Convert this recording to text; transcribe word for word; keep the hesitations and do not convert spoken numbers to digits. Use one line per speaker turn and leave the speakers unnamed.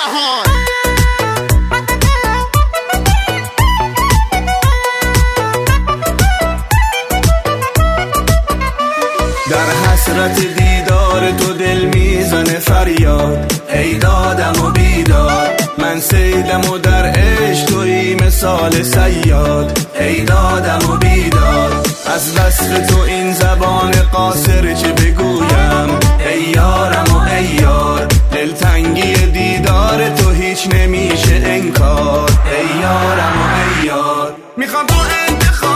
جهان.
در حسرت دیدار تو دل میزنه فریاد، ای دادم و بیداد. من سیدم و در عشق توی مثال صیاد، ای دادم و بیداد. از وصف تو این زبان قاصر چه بگویم، ای یارم و ای یار. دلتنگی دیدار تو هیچ نمیشه انکار، ای یارم و ای یار. میخوام تو انتخاب